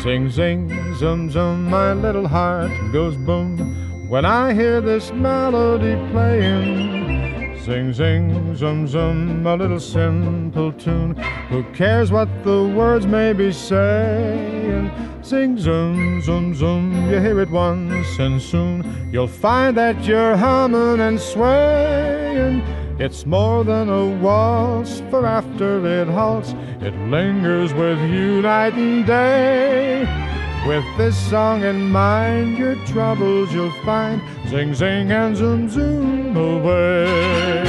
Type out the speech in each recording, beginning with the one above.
Sing, zing, zoom, zoom, my little heart goes boom when I hear this melody playing. Sing, zing, zoom, zoom, a little simple tune. Who cares what the words may be saying? Sing, zoom, zoom, zoom, you hear it once and soon you'll find that you're humming and swaying. It's more than a waltz, for after it halts, it lingers with you night and day. With this song in mind, your troubles you'll find. Zing, zing, and zoom, zoom away.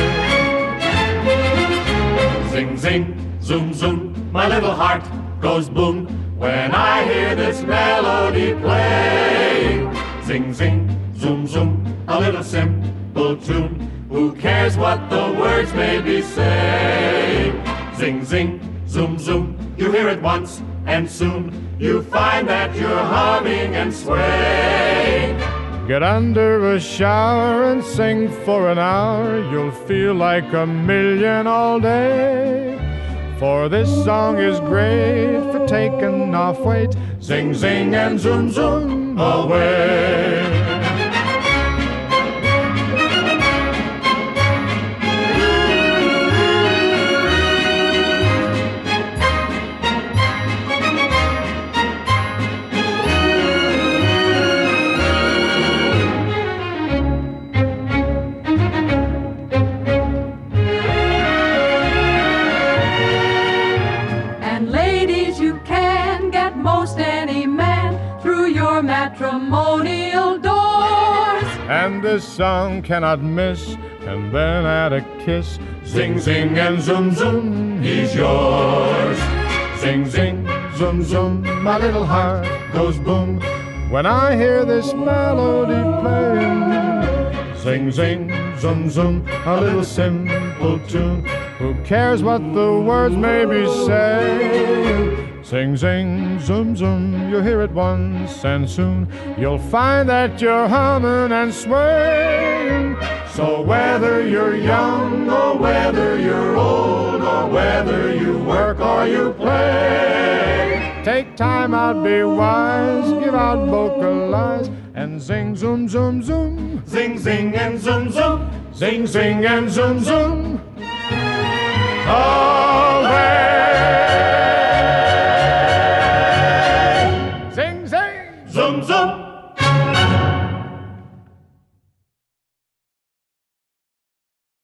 Zing, zing, zoom, zoom, my little heart goes boom when I hear this melody playing. Zing, zing, zoom, zoom, a little simple tune. Who cares what the words may be saying? Zing, zing, zoom, zoom, you hear it once and soon you find that you're humming and swaying. Get under a shower and sing for an hour. You'll feel like a million all day. For this song is great for taking off weight. Zing, zing, and zoom, zoom away. Matrimonial doors. And this song cannot miss, and then add a kiss. Zing, zing, and zoom, zoom, he's yours. Zing, zing, zoom, zoom, my little heart goes boom when I hear this melody playing. Zing, zing, zoom, zoom, a little simple tune. Who cares what the words may be saying? Sing, zing, zoom, zoom, you hear it once and soon you'll find that you're humming and swaying. So whether you're young or whether you're old or whether you work or you play, take time out, be wise, give out vocalize, and zing, zoom, zoom, zoom. Zing, zing, and zoom, zoom. Zing, zing, and zoom, zoom. Oh,